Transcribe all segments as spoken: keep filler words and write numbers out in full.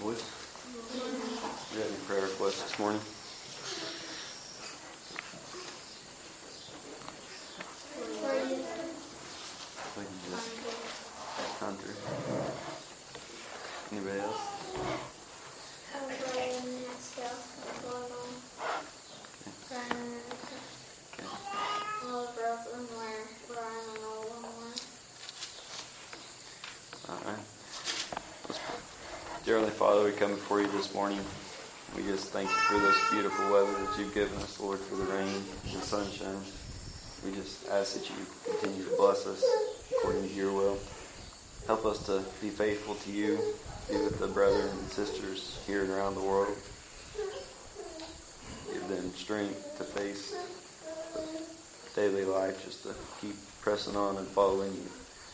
boys. Do you have any prayer requests this morning? Hunter. Anybody else? Okay. Alright. Dear Heavenly Father, we come before you this morning. We just thank you for this beautiful weather that you've given us, Lord, for the rain and sunshine. We just ask that you continue to bless us according to your will. Help us to be faithful to you, be with the brothers and sisters here and around the world. Give them strength to face daily life, just to keep pressing on and following you.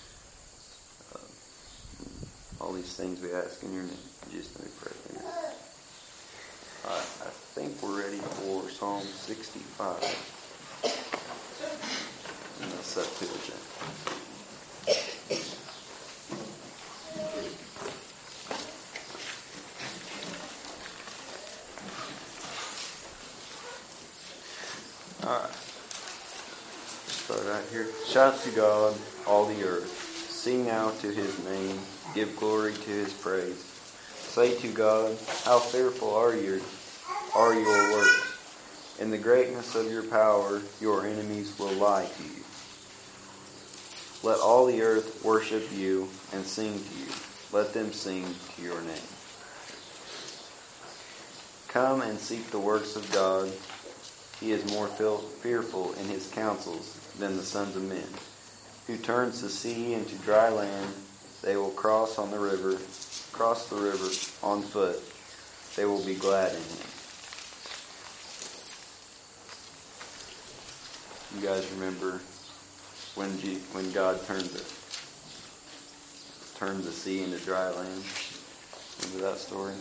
Uh, all these things we ask in your name. In Jesus' name we pray. Amen. All right, I think we're ready for Psalm sixty-five. And that's Septuagint. Alright. Start right here. Shout to God, all the earth. Sing out to his name. Give glory to his praise. Say to God, how fearful are your, are your works. In the greatness of your power, your enemies will lie to you. Let all the earth worship you and sing to you. Let them sing to your name. Come and seek the works of God. He is more fearful in his counsels than the sons of men. Who turns the sea into dry land, they will cross on the river, cross the river on foot. They will be glad in him. You guys remember when G, when God turned the turned the sea into dry land? Remember that story?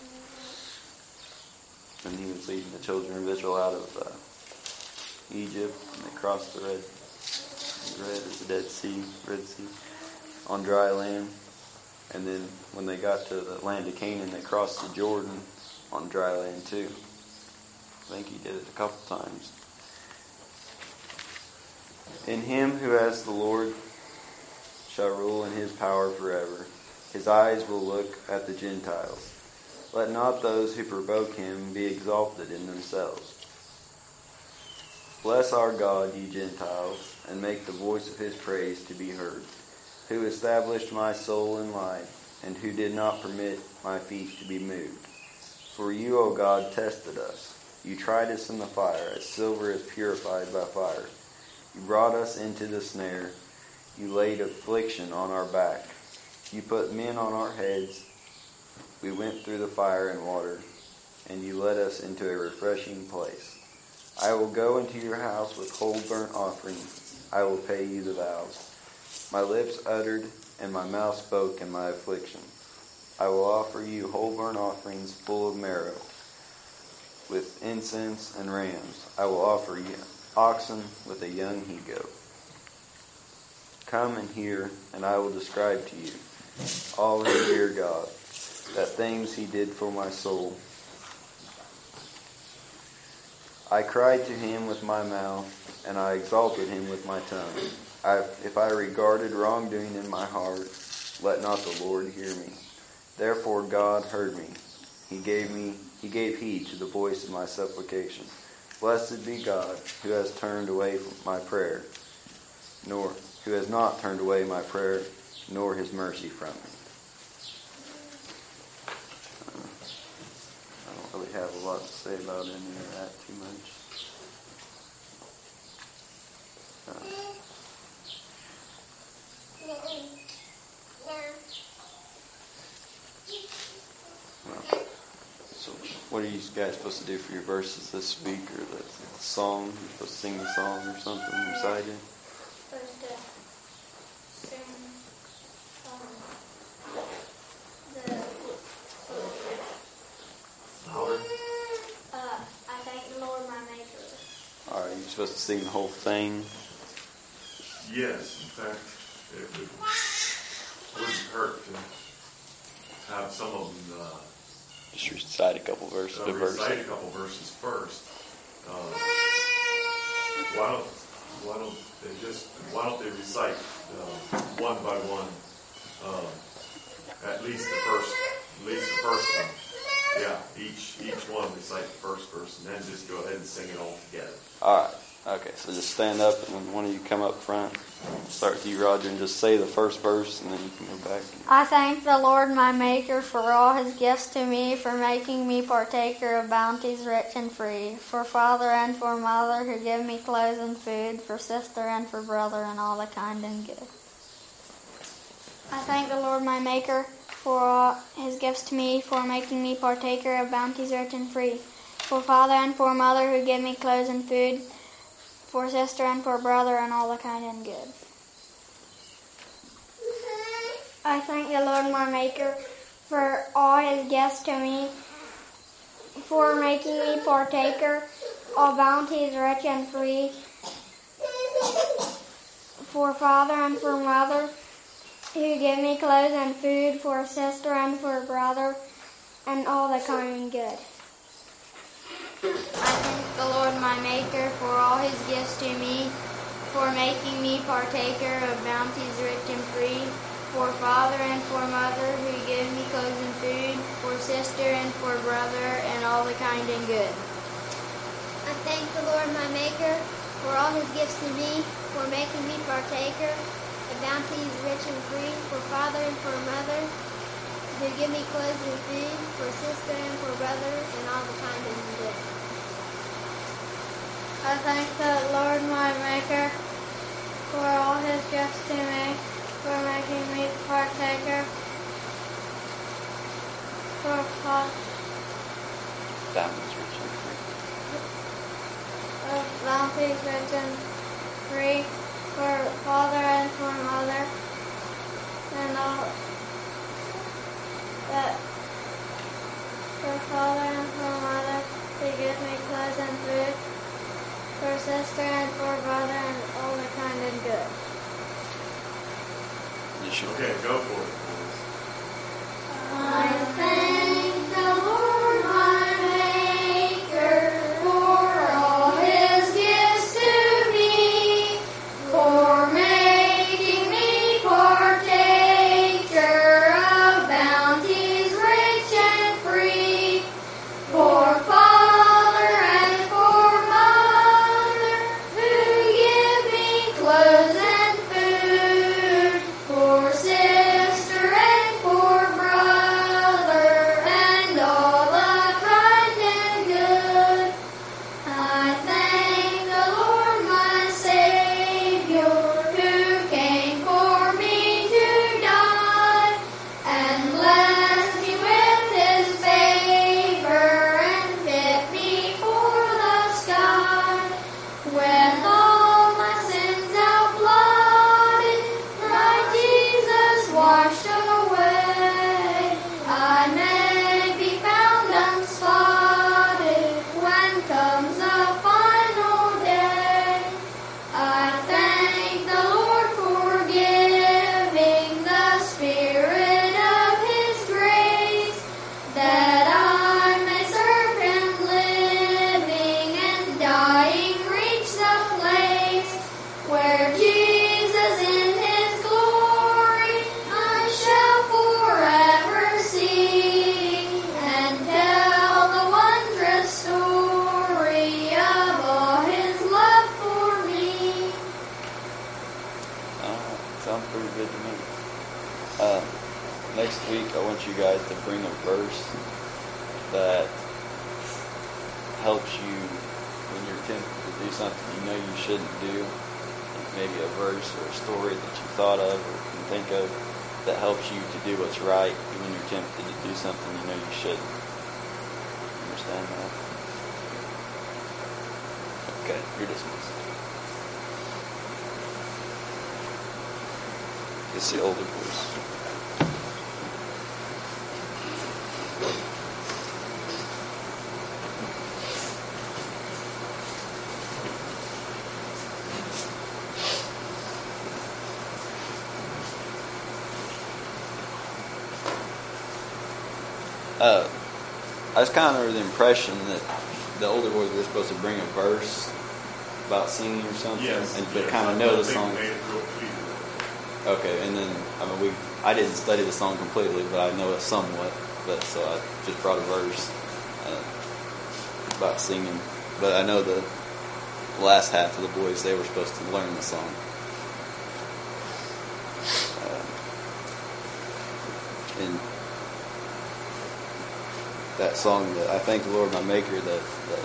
When he was leading the children of Israel out of uh, Egypt, and they crossed the Red, Red or the Dead Sea, Red Sea, on dry land. And then when they got to the land of Canaan, they crossed the Jordan on dry land too. I think he did it a couple times. In him who has the Lord shall rule in his power forever. His eyes will look at the Gentiles. Let not those who provoke him be exalted in themselves. Bless our God, ye Gentiles, and make the voice of his praise to be heard, who established my soul in life, and who did not permit my feet to be moved. For you, O God, tested us. You tried us in the fire, as silver is purified by fire. You brought us into the snare. You laid affliction on our back. You put men on our heads. We went through the fire and water, and you led us into a refreshing place. I will go into your house with whole burnt offering. I will pay you the vows. My lips uttered, and my mouth spoke in my affliction. I will offer you whole burnt offerings full of marrow, with incense and rams. I will offer you oxen with a young he-goat. Come and hear, and I will describe to you all who fear God, that things he did for my soul. I cried to him with my mouth, and I exalted him with my tongue. I, if I regarded wrongdoing in my heart, let not the Lord hear me. Therefore God heard me. He gave me, he gave heed to the voice of my supplication. Blessed be God, who has turned away from my prayer, nor who has not turned away my prayer, nor his mercy from me. I don't really have a lot to say about any of that too much. Uh, well, so what are you guys supposed to do for your verses this week, or the song? You're supposed to sing the song or something, recite it? Supposed to sing um, the Louder. uh, I thank the Lord my Maker. All right, you're supposed to sing the whole thing. Yes, in fact, it would, wouldn't hurt to have some of them uh, Just recite a couple verses. So The verse. recite a couple verses first. Uh, why don't why don't they just why don't they recite uh, one by one? Uh, at least the first, at least the first one. Yeah, each each one recite the first verse, and then just go ahead and sing it all together. All right. Okay, so just stand up, and then one of you come up front. Start with you, Roger, and just say the first verse, and then you can go back. I thank the Lord my Maker for all his gifts to me, for making me partaker of bounties rich and free, for father and for mother who give me clothes and food, for sister and for brother and all the kind and good. I thank the Lord my Maker for all his gifts to me, for making me partaker of bounties rich and free, for father and for mother who give me clothes and food, for sister and for brother and all the kind and good. I thank the Lord my Maker for all his gifts to me, for making me partaker of bounties rich and free, for father and for mother who give me clothes and food, for sister and for brother and all the kind and good. I thank the Lord my Maker for all his gifts to me, for making me partaker of bounties rich and free, for father and for mother who give me clothes and food, for sister and for brother and all the kind and good. I thank the Lord my Maker for all his gifts to me, for making me partaker of bounties rich and free, for father and for mother who give me clothes and food, for sister and for brother and all the kind and good. I thank the Lord my Maker for all his gifts to me, for making me partaker for fa- Bounties rich and free. of bounties rich and free, for father and for mother, and all that for father and for mother who give me clothes and food, for sister and for brother and all the kind and good. You should. Okay, go for it, boys. I thank the Lord my Maker for all his gifts to me, for making me partaker of bounties rich and free, for father and for mother who give me clothes and food, for sister and for brother and all the kind and good. I thank the Lord my Savior who came for me to die, and blessed me with his favor and fit me for the sky. When all my sins outblotted, my Jesus washed away, I may be found unspotted when comes the final day. I thank the Lord for giving the Spirit of his grace, that I may serve him living and dying, reach the place where Jesus in his glory I shall forever see, and tell the wondrous story of all his love for me. Uh, sounds pretty good to me. Uh, next week, I want you guys to bring a verse that helps you when you're tempted to do something you know you shouldn't do. Maybe a verse or a story that you thought of or can think of that helps you to do what's right when you're tempted to do something you know you shouldn't. Understand that? Okay, you're dismissed. It's the older voice. Uh, I was kind of under the impression that the older boys were supposed to bring a verse about singing or something, Yes. and but yes. kind of know the They song. made it real clear. Okay, and then I mean we I didn't study the song completely, but I know it somewhat. But so I just brought a verse uh, about singing. But I know the last half of the boys, they were supposed to learn the song. Uh, and that song, that I Thank the Lord My Maker, that, that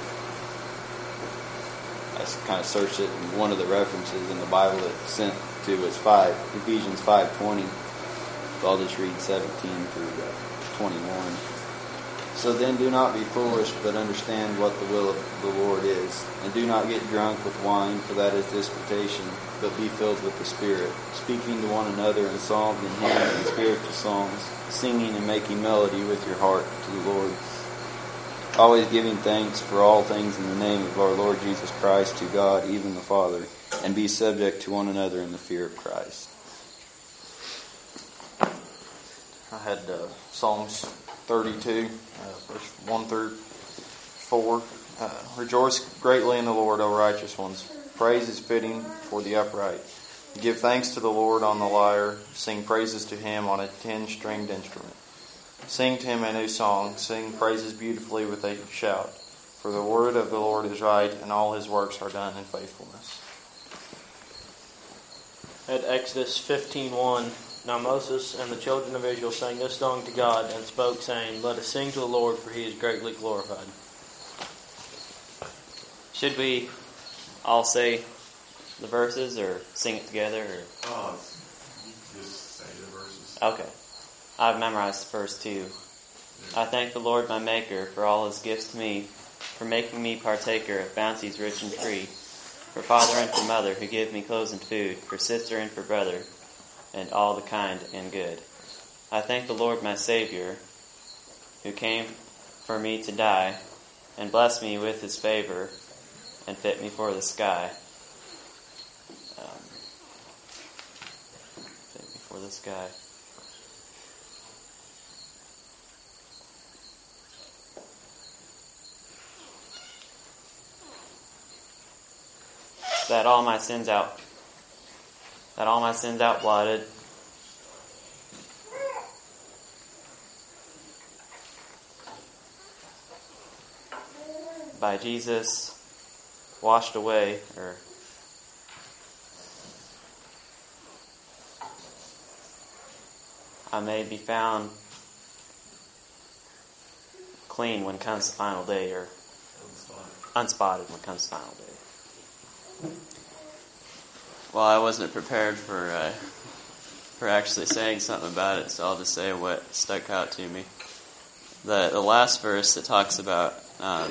I kind of searched it, and one of the references in the Bible it sent to was five Ephesians five twenty. So I'll just read seventeen through uh, twenty-one. So then do not be foolish, but understand what the will of the Lord is. And do not get drunk with wine, for that is disputation, but be filled with the Spirit, speaking to one another in psalms and hymns and spiritual songs, singing and making melody with your heart to the Lord. Always giving thanks for all things in the name of our Lord Jesus Christ to God, even the Father, and be subject to one another in the fear of Christ. I had uh, Psalms thirty-two, uh, verse one through four. Uh, Rejoice greatly in the Lord, O righteous ones. Praise is fitting for the upright. Give thanks to the Lord on the lyre. Sing praises to Him on a ten-stringed instrument. Sing to Him a new song. Sing praises beautifully with a shout. For the word of the Lord is right, and all His works are done in faithfulness. At Exodus fifteen one, now Moses and the children of Israel sang this song to God and spoke, saying, Let us sing to the Lord, for He is greatly glorified. Should we all say the verses or sing it together? Or? Oh, you just say the verses. Okay. I've memorized the first two. I thank the Lord my Maker for all His gifts to me, for making me partaker of bounties rich and free, for father and for mother who give me clothes and food, for sister and for brother, and all the kind and good. I thank the Lord my Savior, who came for me to die, and blessed me with His favor, and fit me for the sky. Um, fit me for the sky. That all my sins out, that all my sins out blotted, by Jesus washed away, or I may be found clean when comes the final day, or unspotted when comes the final day. Well, I wasn't prepared for uh, for actually saying something about it, so I'll just say what stuck out to me. The the last verse that talks about um,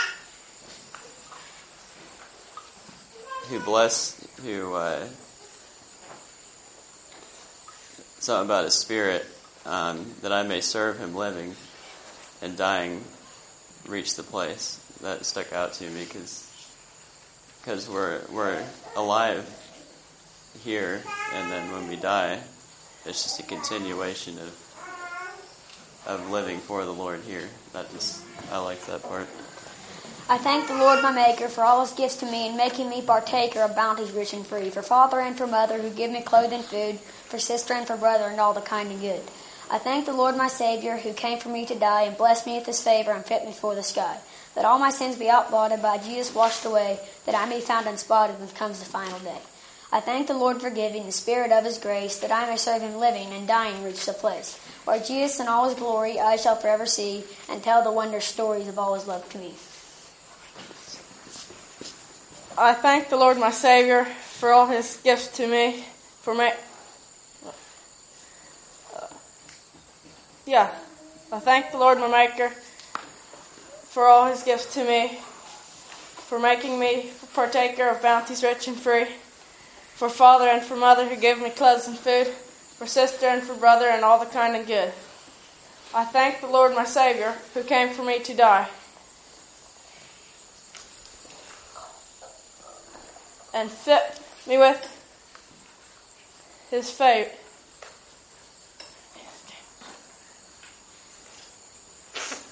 who bless who uh, something about His Spirit, um, that I may serve Him living and dying reach the place. That stuck out to me because because we're we're alive here, and then when we die, it's just a continuation of of living for the Lord here. That just I like that part. I thank the Lord my Maker for all His gifts to me and making me partaker of bounties rich and free, for father and for mother who give me clothes and food, for sister and for brother and all the kind and good. I thank the Lord my Savior who came for me to die and blessed me with His favor and fit me for the sky, that all my sins be outblotted by Jesus washed away, that I may be found unspotted when comes the final day. I thank the Lord for giving the Spirit of His grace, that I may serve Him living and dying reach the place, where Jesus in all His glory I shall forever see, and tell the wondrous stories of all His love to me. I thank the Lord my Savior for all His gifts to me, for my, uh, yeah, I thank the Lord my Maker for all His gifts to me, for making me partaker of bounties rich and free, for father and for mother who give me clothes and food, for sister and for brother and all the kind and good. I thank the Lord my Savior who came for me to die, and fit me with His favor.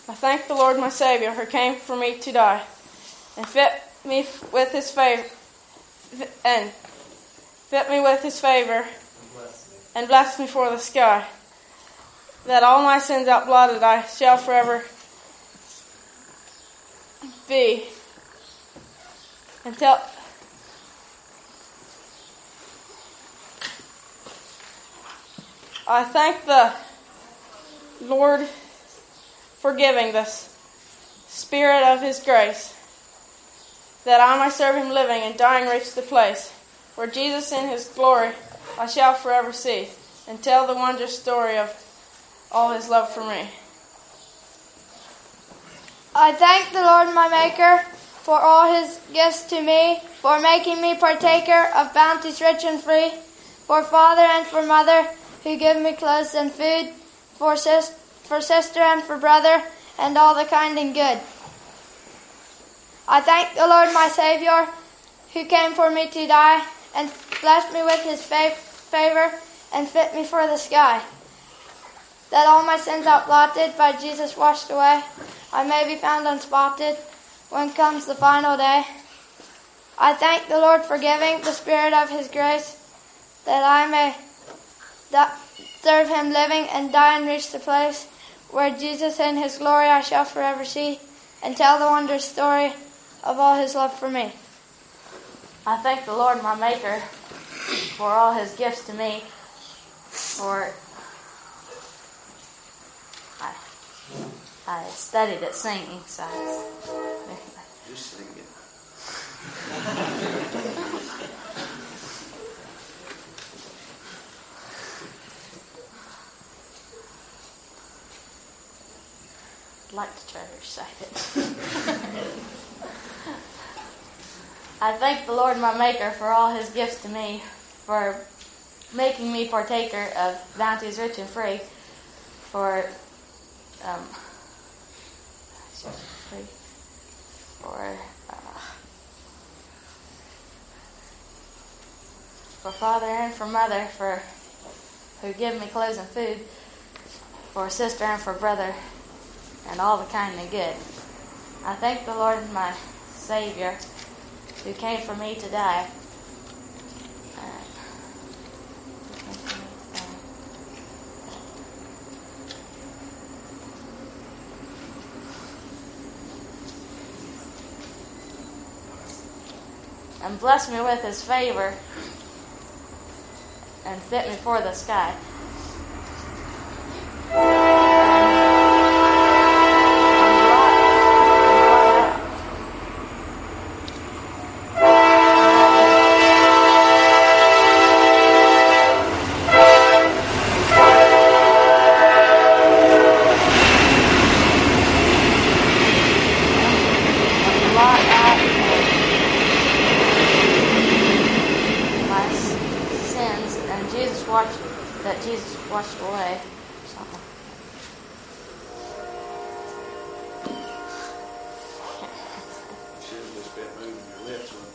I thank the Lord my Savior, who came for me to die, and fit me with his favor, and fit me with his favor, and blessed me for the sky, that all my sins outblotted I shall forever be, until I thank the Lord for giving this Spirit of his grace, that I might serve him living and dying reach the place where Jesus in his glory I shall forever see, and tell the wondrous story of all his love for me. I thank the Lord my Maker for all his gifts to me, for making me partaker of bounties rich and free, for father and for mother who give me clothes and food, for sis- for sister and for brother, and all the kind and good. I thank the Lord my Savior, who came for me to die, and blessed me with his fav- favor, and fit me for the sky, that all my sins outblotted by Jesus washed away, I may be found unspotted when comes the final day. I thank the Lord for giving the Spirit of his grace, that I may di- serve him living and die and reach the place where Jesus in his glory I shall forever see, and tell the wondrous story of all his love for me. I thank the Lord my Maker for all his gifts to me, for I, I studied at singing, so Just sing it. I'd like to try to recite it. I thank the Lord my Maker for all his gifts to me, for making me partaker of bounties rich and free, for um, free, for uh, for father and for mother, for who give me clothes and food, for sister and for brother, and all the kind and good. I thank the Lord my Savior, who came for me to die. Uh, and bless me with his favor, and fit me for the sky. That Jesus washed away. Something. Should have just been moving your lips when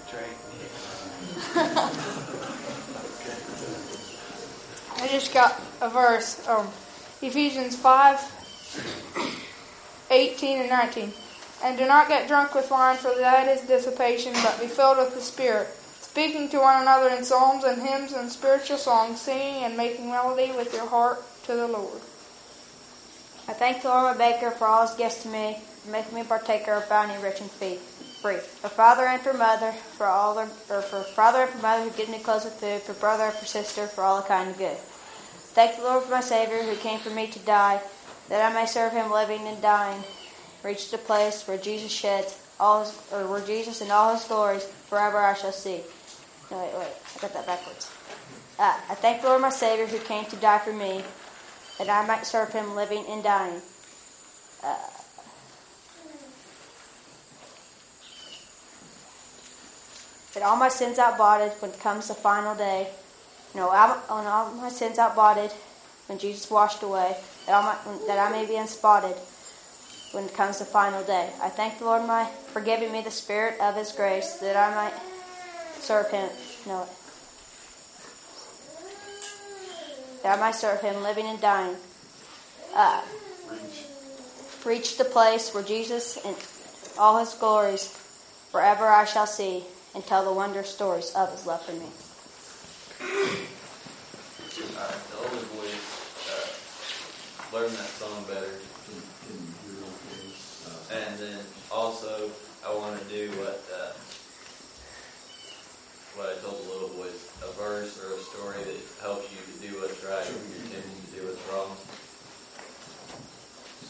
the train. I just got a verse, um, Ephesians five, eighteen and nineteen. And do not get drunk with wine, for that is dissipation, but be filled with the Spirit, speaking to one another in psalms and hymns and spiritual songs, singing and making melody with your heart to the Lord. I thank the Lord my Maker for all his gifts to me, for making me partaker of bounty rich and free. For father and for mother, for all their, or for father and for mother who give me clothes and food, for brother and for sister, for all the kind of good. Thank the Lord for my Savior, who came for me to die, that I may serve him living and dying, reach the place where Jesus sheds all his, or where Jesus in all his glories forever I shall see. No, wait, wait, I got that backwards. Uh, I thank the Lord my Savior, who came to die for me, that I might serve him living and dying. Uh, that all my sins outblotted when comes the final day. No, I, on all my sins outblotted when Jesus washed away, that, all my, that I may be unspotted when comes the final day. I thank the Lord my for giving me the Spirit of his grace, that I might serve him. No, that I might serve him living and dying. Uh, reach the place where Jesus and all his glories forever I shall see, and tell the wondrous stories of his love for me. Alright, the older boys uh, learn that song better. And then also, I want to do what uh, what I told the little boys, a verse or a story that helps you to do what's right when you're tempted to do what's wrong.